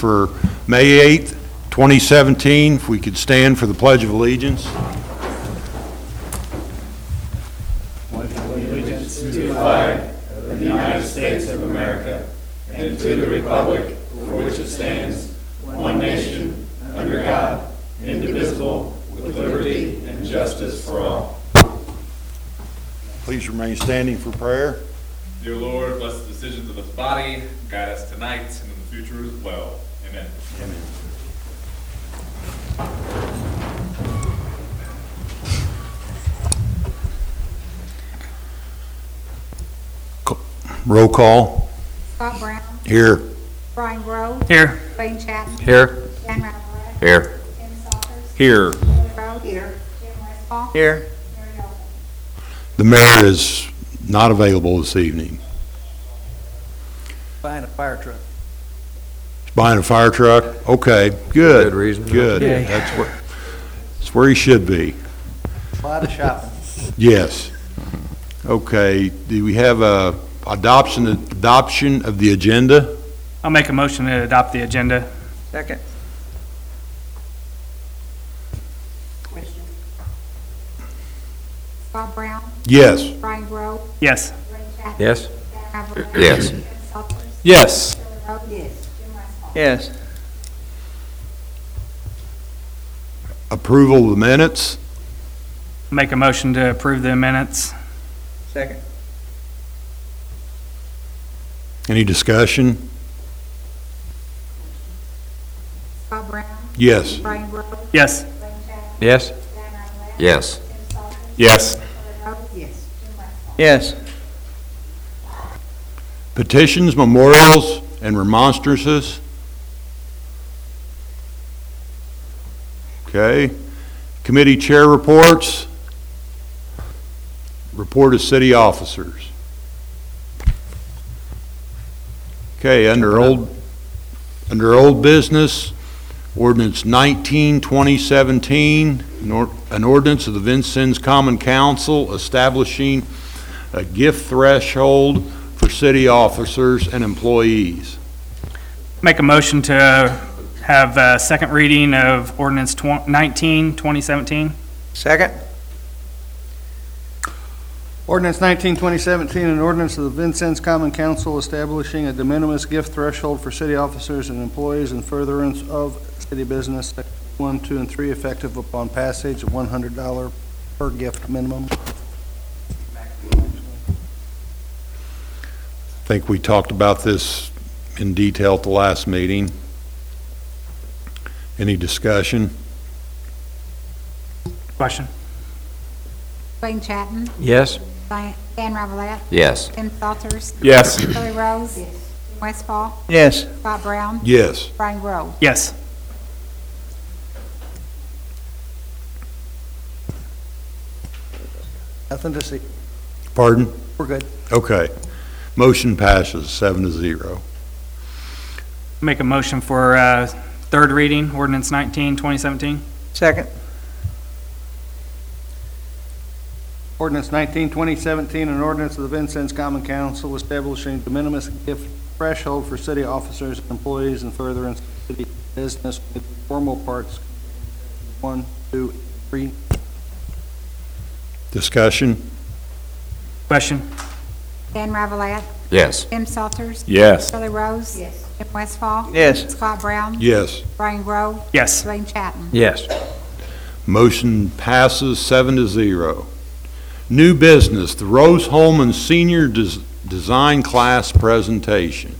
for May 8th, 2017. If we could stand for the Pledge of Allegiance. Allegiance to the flag of the United States of America and to the republic for which it stands, one nation, under God, indivisible, with liberty and justice for all. Please remain standing for prayer. Dear Lord, bless the decisions of this body, guide us tonight and in the future as well. Amen. Amen. Roll call. Scott Brown. Here. Brian Grove. Here. Wayne Chatton. Here. Dan Rather. Here. Tim Salters. Here. Billy Rose. Here. Jim Westfall. Here. Mary Hilton. The mayor is not available this evening. Buying a fire truck. He's buying a fire truck? Okay, good. Good reason. Good. Yay. That's where he should be. A lot of shopping. Yes. Okay, do we have a adoption of the agenda? I'll make a motion to adopt the agenda. Second. Question. Scott Brown. Yes. Brian Grove. Yes. Wayne Chatton. Yes. Dan Rather. Yes. Tim Salters. Yes. Billy Rose. Yes. Jim Westfall. Yes. Approval of the minutes? Make a motion to approve the minutes. Second. Any discussion? Scott Brown. Yes. Brian Grove. Yes. Wayne Chatton. Yes. Dan Rather. Yes. Tim Salters. Yes. Billy Rose. Yes. Jim Westfall. Yes. Petitions, memorials, and remonstrances? Okay. Committee chair reports? Report of city officers. Okay, under old business, ordinance 19, 2017, an ordinance of the Vincennes Common Council establishing a gift threshold for city officers and employees. Make a motion to have a second reading of ordinance 19, 2017. Second. Ordinance 19, 2017, an ordinance of the Vincennes Common Council establishing a de minimis gift threshold for city officers and employees in furtherance of city business, Section 1, 2, and 3, effective upon passage of $100 per gift minimum. I think we talked about this in detail at the last meeting. Any discussion? Question. Wayne Chatton. Yes. Dan Rather. Yes. Tim Salters. Yes. Billy Rose. Yes. Jim Westfall. Yes. Scott Brown. Yes. Brian Grove. Yes. Nothing to see. Pardon? We're good. Okay. Motion passes 7-0. Make a motion for third reading, ordinance 19, 2017. Second. Ordinance 19, 2017, an ordinance of the Vincennes Common Council establishing de minimis gift threshold for city officers and employees in furtherance of city business with formal parts 1, 2, 3. Discussion? Question. Dan Rather. Yes. Tim Salters. Yes. Billy Rose. Yes. Jim Westfall. Yes. Scott Brown. Yes. Brian Grove. Yes. Wayne Chatton. Yes. Motion passes 7-0. New business, the Rose Holman Senior Design Class presentation.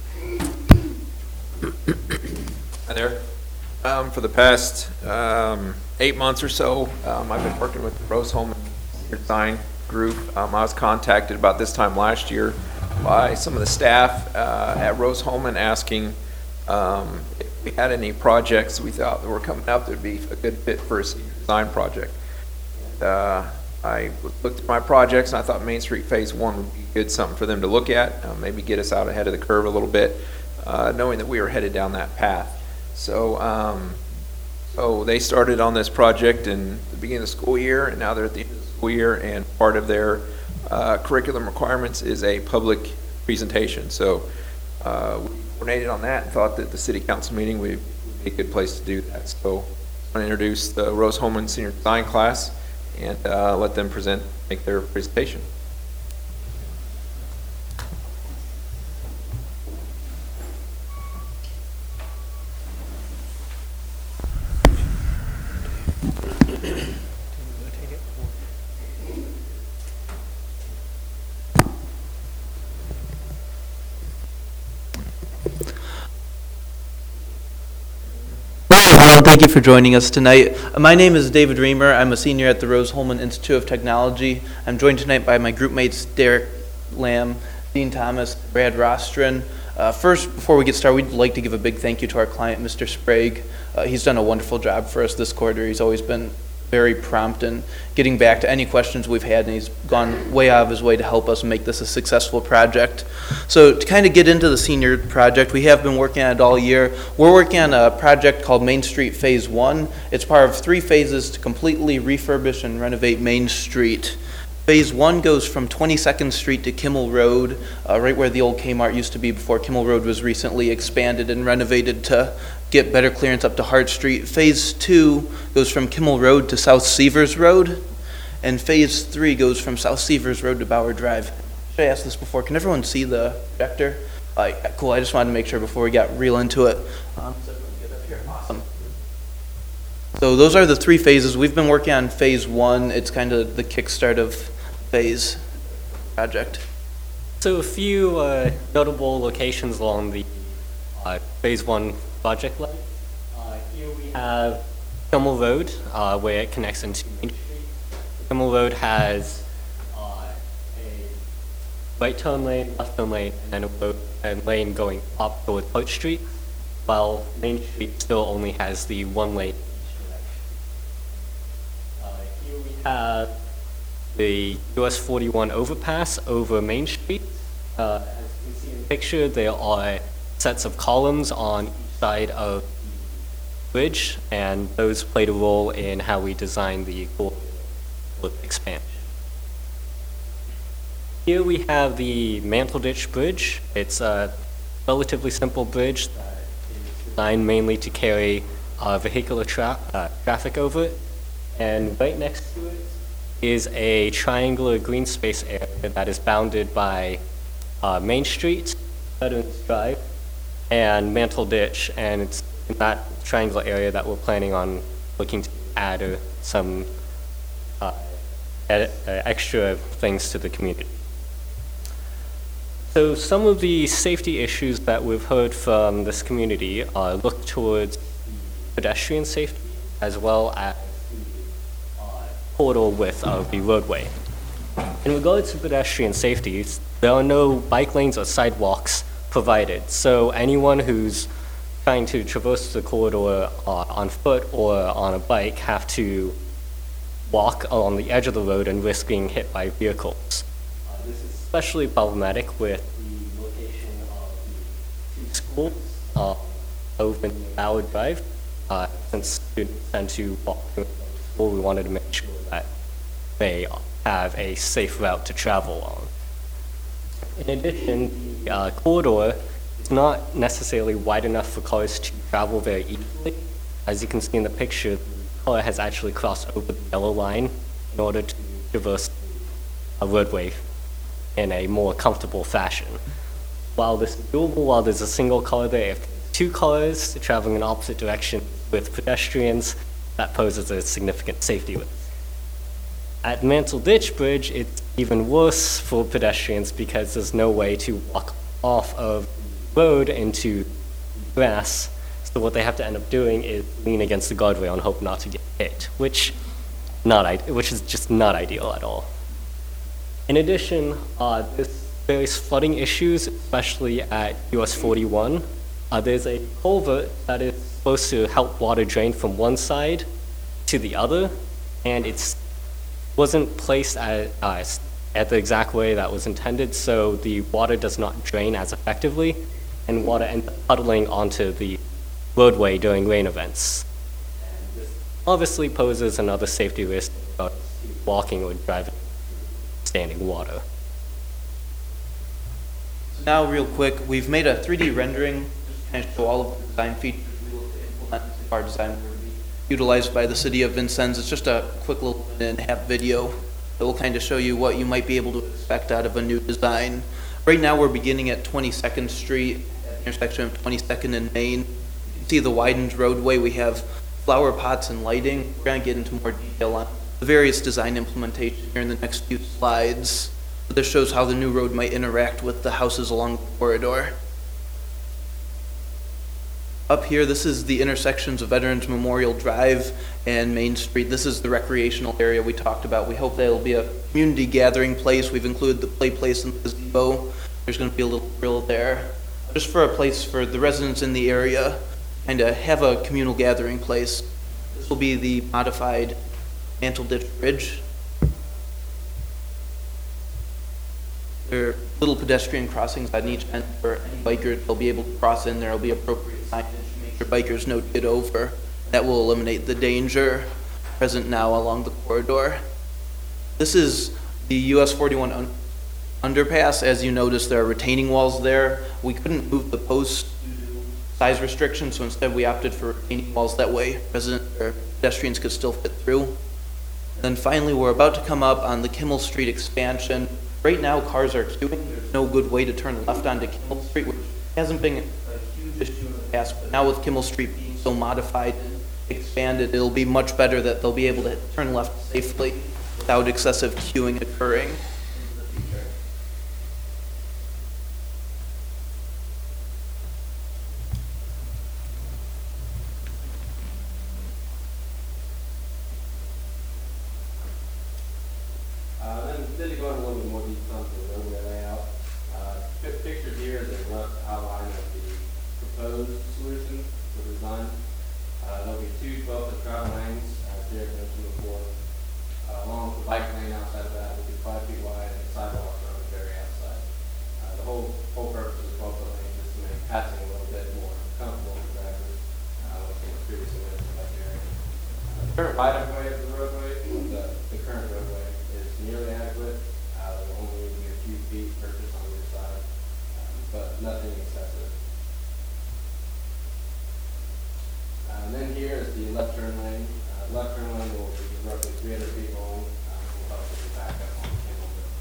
Hi there. For the past 8 months or so, I've been working with the Rose Holman Design Group. I was contacted about this time last year by some of the staff at Rose Holman asking if we had any projects we thought that were coming up that would be a good fit for a senior design project. I looked at my projects and I thought Main Street Phase 1 would be good, something for them to look at, maybe get us out ahead of the curve a little bit, knowing that we were headed down that path. So they started on this project in the beginning of the school year, and now they're at the end of the school year, and part of their curriculum requirements is a public presentation. So we coordinated on that and thought that the city council meeting would be a good place to do that. So I'm going to introduce the Rose Holman Senior Design class and let them make their presentation. Thank you for joining us tonight. My name is David Reamer. I'm a senior at the Rose Holman Institute of Technology. I'm joined tonight by my group mates Derek Lamb, Dean Thomas, Brad Rostron. First, before we get started, we'd like to give a big thank you to our client, Mr. Sprague. He's done a wonderful job for us this quarter. He's always been very prompt in getting back to any questions we've had, and he's gone way out of his way to help us make this a successful project. So to kind of get into the senior project, we have been working on it all year. We're working on a project called Main Street Phase 1. It's part of 3 phases to completely refurbish and renovate Main Street. Phase 1 goes from 22nd Street to Kimmel Road, right where the old Kmart used to be before Kimmel Road was recently expanded and renovated to get better clearance up to Hart Street. Phase 2 goes from Kimmel Road to South Severs Road, and Phase 3 goes from South Severs Road to Bauer Drive. Should I ask this before? Can everyone see the projector? Cool, I just wanted to make sure before we got real into it. Awesome. So those are the 3 phases. We've been working on Phase 1. It's kind of the kickstart of phase project. So a few notable locations along the Phase 1 project line. Here we have Kimmel Road, where it connects into Main Street. Kimmel Road has a right turn lane, left turn lane, and a lane going up toward Hart Street, while Main Street still only has the 1 lane. Here we have the US 41 overpass over Main Street. As you can see in the picture, there are sets of columns on each side of the bridge, and those played a role in how we designed the expansion. Here we have the Mantle Ditch Bridge. It's a relatively simple bridge that is designed mainly to carry vehicular traffic over it, and right next to it is a triangular green space area that is bounded by Main Street, Veterans Drive, and Mantle Ditch, and it's in that triangular area that we're planning on looking to add some extra things to the community. So some of the safety issues that we've heard from this community look towards pedestrian safety as well as the corridor width of the roadway. In regards to pedestrian safety, there are no bike lanes or sidewalks provided, so anyone who's trying to traverse the corridor on foot or on a bike have to walk along the edge of the road and risk being hit by vehicles. This is especially problematic with the location of the 2 schools over in Ballard Drive. Since students tend to walk to school, we wanted to make sure that they have a safe route to travel on. In addition, the corridor is not necessarily wide enough for cars to travel very easily. As you can see in the picture, the car has actually crossed over the yellow line in order to traverse a roadway in a more comfortable fashion. While this is doable, while there's a single car there, if 2 cars traveling in opposite direction with pedestrians, that poses a significant safety risk. At Mantle Ditch Bridge, it's even worse for pedestrians because there's no way to walk off of the road into grass. So what they have to end up doing is lean against the guardrail and hope not to get hit, which is just not ideal at all. In addition, there's various flooding issues, especially at US 41. There's a culvert that is supposed to help water drain from one side to the other, and it wasn't placed at the exact way that was intended, so the water does not drain as effectively, and water ends up puddling onto the roadway during rain events. And this obviously poses another safety risk about walking or driving standing water. Now, real quick, we've made a 3D rendering kind of show all of the design features we look to implement if our design were to be utilized by the city of Vincennes. It's just a quick little minute and a half video that will kind of show you what you might be able to expect out of a new design. Right now, we're beginning at 22nd Street, at the intersection of 22nd and Main. You can see the widened roadway. We have flower pots and lighting. We're going to get into more detail on the various design implementation here in the next few slides. This shows how the new road might interact with the houses along the corridor. Up here, this is the intersections of Veterans Memorial Drive and Main Street. This is the recreational area we talked about. We hope that it'll be a community gathering place. We've included the play place and the gazebo. There's going to be a little grill there, just for a place for the residents in the area and to have a communal gathering place. This will be the modified Mantle Ditch Bridge. There are little pedestrian crossings on each end for any bikers. They'll be able to cross in. There will be appropriate signage to make sure bikers know to get over. That will eliminate the danger present now along the corridor. This is the US 41 underpass. As you notice, there are retaining walls there. We couldn't move the posts due to size restrictions, so instead we opted for retaining walls. That way pedestrians could still fit through. And then finally, we're about to come up on the Kimmel Street expansion. Right now, cars are queuing. There's no good way to turn left onto Kimmel Street, which hasn't been a huge issue in the past, but now with Kimmel Street being so modified and expanded, it'll be much better that they'll be able to turn left safely without excessive queuing occurring into the future. Then to go into a little bit more detail into the roadway layout, pictured here is a rough outline of the proposed solution for design. There'll be two 12-foot travel lanes, as Derek mentioned before. Along with the bike lane outside of that will be 5 feet wide and sidewalks around the very outside. The whole purpose of the 12-foot lane is to make passing a little bit more comfortable for drivers, which was previously mentioned by Derek. The current right-of-way of the roadway, the current roadway, is nearly adequate. There will only be a few feet purchased on either side, but nothing excessive. And then here is the left turn lane. Left turn lane will be roughly 300 feet long. Will help with the backup on the Kimmel Road.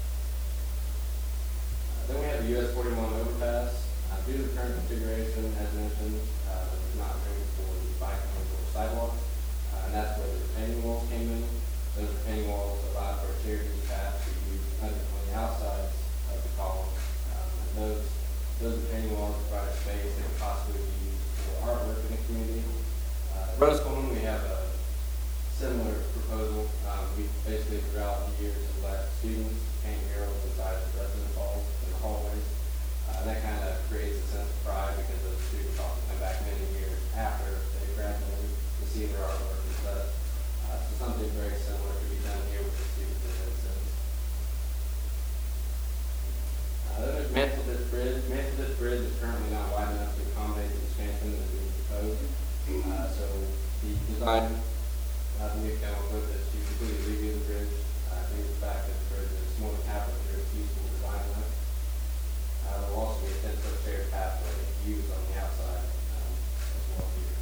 Then we have the US 41 overpass. Due to the current configuration, as mentioned, there's not room for the bike lanes or sidewalks, and that's where the retaining walls came in. Those retaining walls allow for a shared use path to use on the outsides of the column. And those retaining walls provide a space that could possibly be used for artwork in the community. Rose Coleman, we have a similar proposal. We basically throughout the years have let students paint murals inside the resident halls and the hallways. And that kind of creates a sense of pride because those students often come back many years after they graduated to see their artwork and such. So something very similar could be done here with the students in Vincennes. Then there's Mantle Ditch Bridge. Mantle Ditch Bridge is currently not wide enough to accommodate the expansion that we proposed. So the design that we've come up with is to completely redo the bridge due to the fact that the bridge is more than half of the useful design length. There will also be a 10-foot shared pathway used on the outside as well here.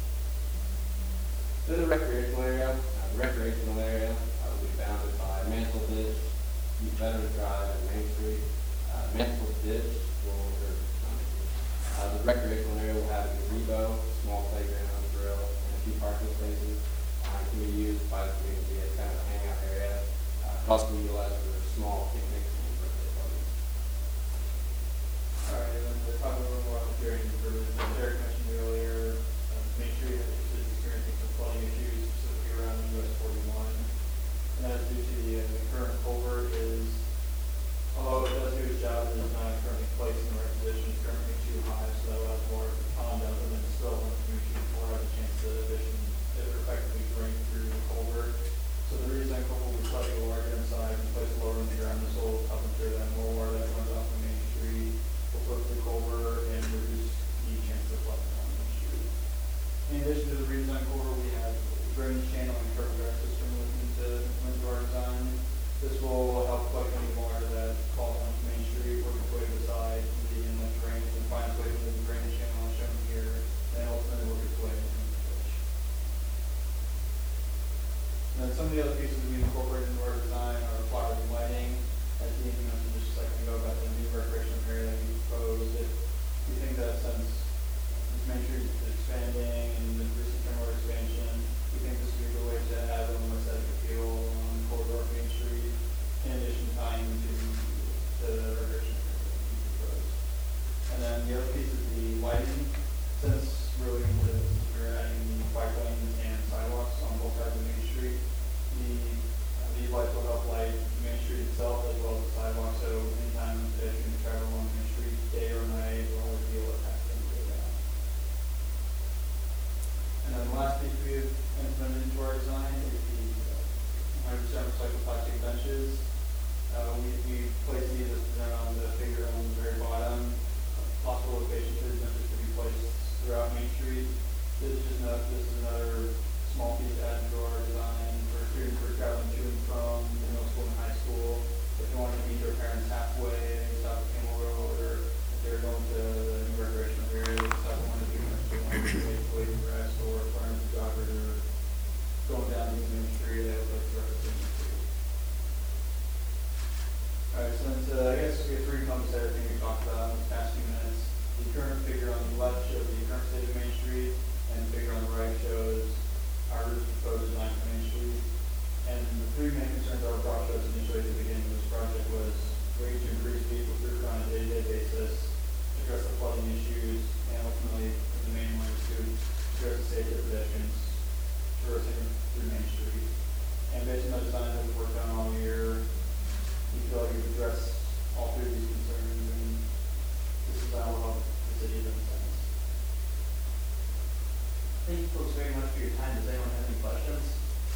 Then the recreational area. The recreational area will be bounded by Mantle Ditch, Veterans Drive, and Main Street. Mantle Ditch will, the recreational area will have a gazebo, small playground, grill, and a few parking spaces. It can be used by the community as kind of a hangout area. It can also be utilized for small picnics and birthday parties. All right, and then we're talking a little more about the drainage improvements. As Derek mentioned earlier, Main Street is experiencing some flooding issues specifically around US 41. And that is due to the current culvert is, although it does do its job, it is not currently placed in the right position. It's currently too high, so that allows water to pond out and then spill when the community before has a chance to effectively drain through the culvert. So the reason that culvert will be slightly larger inside and placed lower in the ground, this will help really included, we're adding the bike lanes and sidewalks on both sides of Main Street. These lights will help light Main Street itself as well as the sidewalk, so anytime pedestrians travel along Main Street, day or night, will always be able to pass them through that. And then the last piece we have implemented into our design is the 100% recycled plastic benches. We place these as presented on the figure on the very bottom. Possible locations for these benches to be placed throughout Main Street. This is another small piece to add to our design for students who are traveling to and from the middle school and high school. If they want to meet their parents halfway south of Campbell Road, or if they're going to the new recreational area, south of one of the wait to rest, or learn to jog, or going down to Main Street, they have a place to represent the street. Alright, since I guess we have encompassed everything we talked about in the past few minutes. The current figure on the left shows the current state of Main Street, and the figure on the right shows our proposed design for Main Street. And the three main concerns that were brought to us initially at the beginning of this project was ways to increase vehicle throughput on a day-to-day basis, address the flooding issues, and ultimately, the main one is to address the safety of pedestrians traversing through Main Street. And based on the design that we've worked on all year, we feel like we've addressed all three of these concerns, and this design will help the city in a sense. Thank you folks very much for your time. Does anyone have any questions?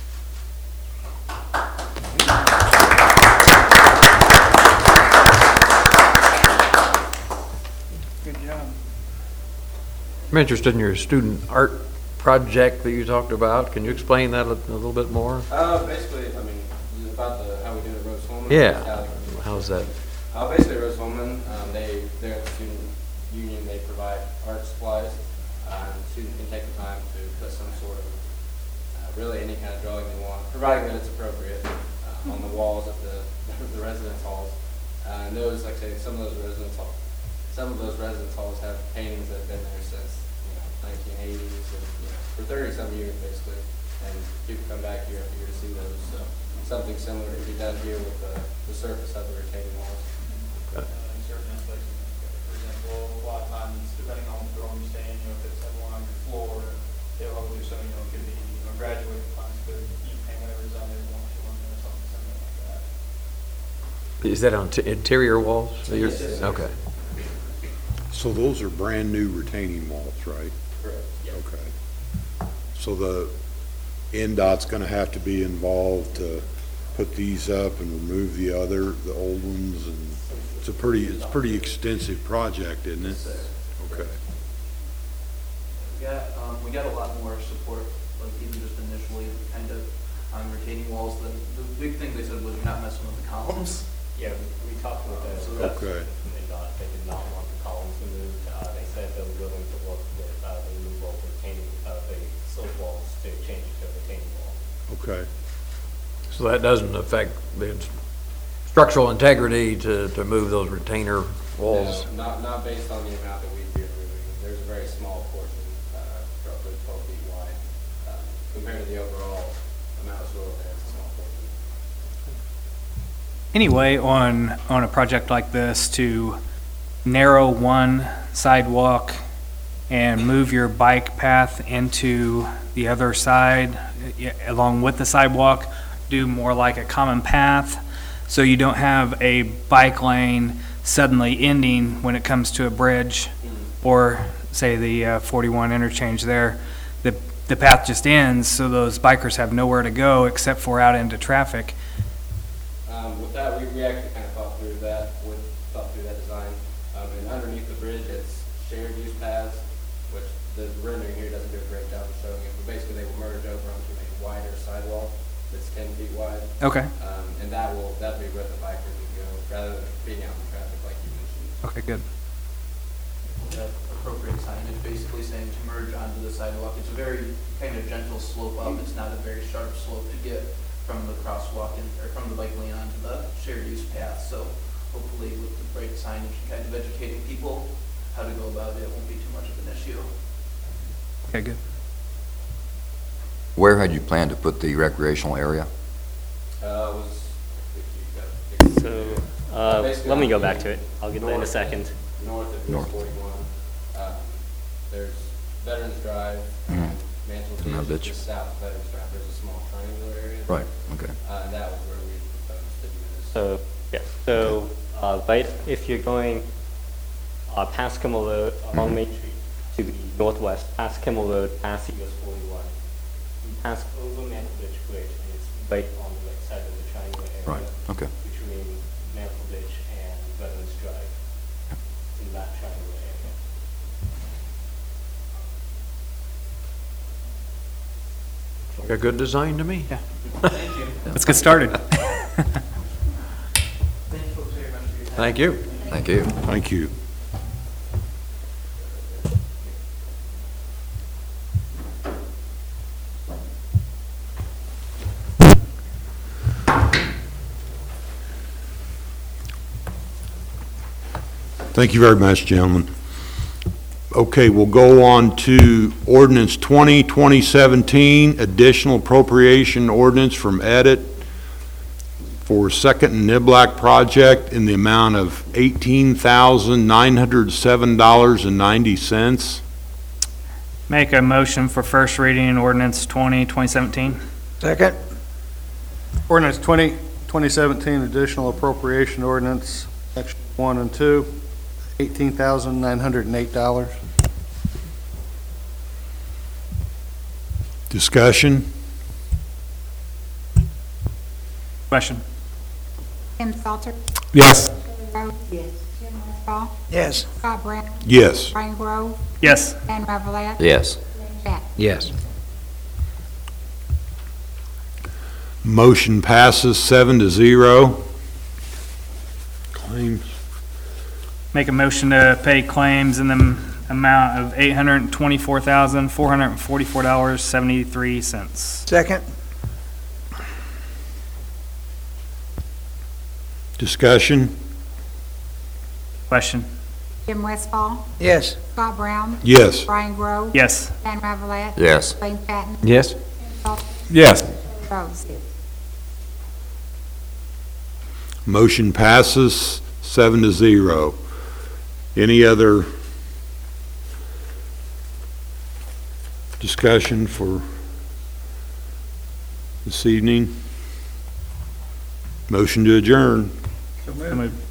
Good job. I'm interested in your student art project that you talked about. Can you explain that a little bit more? Basically, I mean, about how we do the Rose Holman. Yeah. How's that? Basically, Rose Holman, they're at the student union, they provide art supplies. The student can take the time to put some sort of, really any kind of drawing they want, providing that it's appropriate, on the walls at the residence halls. And those, like I say, some of those residence halls have paintings that have been there since, 1980s, and, for 30-some years, basically. And people come back year after year to see those, so something similar to be done here with the surface of the retaining walls. Okay. In certain places, for example, a lot of times, depending on the dorm you stay in, if it's everyone on your floor, they'll help do something, it could be, graduating class, but you paint whatever design they want to on there, or something similar like that. Is that on interior walls? Yes. Okay. So those are brand-new retaining walls, right? Correct. Yeah. Okay. So the NDOT's gonna have to be involved to put these up and remove the old ones, and it's a pretty extensive project, isn't it? Okay. We got a lot more support, like even just initially, kind of on retaining walls. The big thing they said was you're not messing with the columns. Yeah, we talked about that. So that's- Okay. They did not want the columns removed. They said they were willing to work with the removal of the silt walls to change it to a retaining wall. Okay. So that doesn't affect the structural integrity to move those retainer walls? No, not based on the amount that we'd be removing. There's a very small portion, roughly 12 feet wide. Compared to the overall amount of soil there, it's a small portion. Anyway, on a project like this, to narrow one sidewalk and move your bike path into the other side along with the sidewalk, do more like a common path, so you don't have a bike lane suddenly ending when it comes to a bridge, or say the 41 interchange there. The path just ends, so those bikers have nowhere to go except for out into traffic. With that, we actually kind of thought through that design. And underneath the bridge, it's shared use paths, which the rendering here doesn't do a great job of showing it, but basically they will merge over onto a wider sidewalk that's 10 feet wide. Okay. And that'll be where the bikers would go, rather than being out in traffic like you mentioned. Okay, good. Appropriate signage, basically saying to merge onto the sidewalk. It's a very kind of gentle slope up. It's not a very sharp slope to get from the crosswalk or from the bike lane onto the shared use path. So hopefully with the right signage and kind of educating people how to go about it, it won't be too much of an issue. Okay, good. Where had you planned to put the recreational area? So, let me go back to it. I'll get that in a second. North of US 41, there's Veterans Drive, Mansell Mansell Ditch. Ditch, just south of Veterans Drive, there's a small triangular area. Right, okay. And that was where we proposed to do this. So, yeah, so, right, if you're going past Kimmel Road, along Main Street to the northwest, past Kimmel Road, past US 41, you pass over Mansell Ditch Bridge, and it's right on the right side of the triangular area. Right, okay. Between Mansell Ditch and Veterans Drive, in that triangular area. Like a good design to me. Yeah. Let's get started. Thank you. Thank you. Thank you. Thank you very much, gentlemen. Okay, we'll go on to ordinance 2017, additional appropriation ordinance from Edit for Second and Niblack project in the amount of $18,907.90. Make a motion for first reading ordinance 2017. Second. Ordinance 2017, additional appropriation ordinance, section 1 and 2, $18,908. Discussion? Question? Tim Salter, Yes. Rose. Yes. Jim Westfall, Yes. Scott Brown, Yes. Brian Grove, Yes. Dan Revelette, Yes. Wayne Patton. Yes. Motion passes 7-0. Claims. Make a motion to pay claims in the amount of $824,444.73. Second. Discussion? Question? Jim Westfall, Yes. Scott Brown, Yes. Brian Grove, Yes. Dan Revelette, Yes. Wayne Patton, Yes. Tim Salter, Yes. Rose. Motion passes 7-0. Any other discussion for this evening? Motion to adjourn. So moved.